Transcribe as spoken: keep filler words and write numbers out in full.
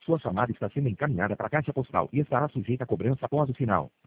Sua chamada está sendo encaminhada para a caixa postal e estará sujeita a cobrança após o sinal.